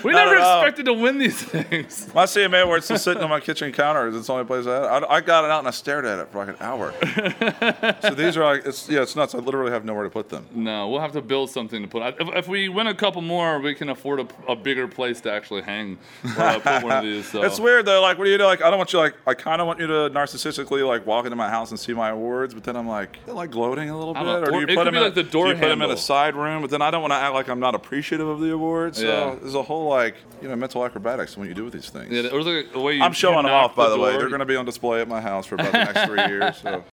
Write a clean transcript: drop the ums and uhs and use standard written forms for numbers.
We Not never at all. expected to win these things. My CMA where it's just sitting on my kitchen counter is the only place I got it out and I stared at it for like an hour. So these are like, it's nuts. I literally have nowhere to put them. No, we'll have to build something to put. If we win a couple more, we can afford a bigger place to actually hang. Put one of these. So. It's weird though. Like, what do you do? Like, I don't want you I kind of want you to narcissistically like walk into my house and see my awards, but then I'm like, they're like gloating a little bit. Or do you it put could them be in, like the door do you put them in handle. a side room? But then I don't want to act like I'm not appreciative of the awards. So Yeah. there's a whole like mental acrobatics in what you do with these things. Yeah, or like the way you, I'm showing you them knock off, by the way. door. They're going to be on display at my house for about the next 3 years. So.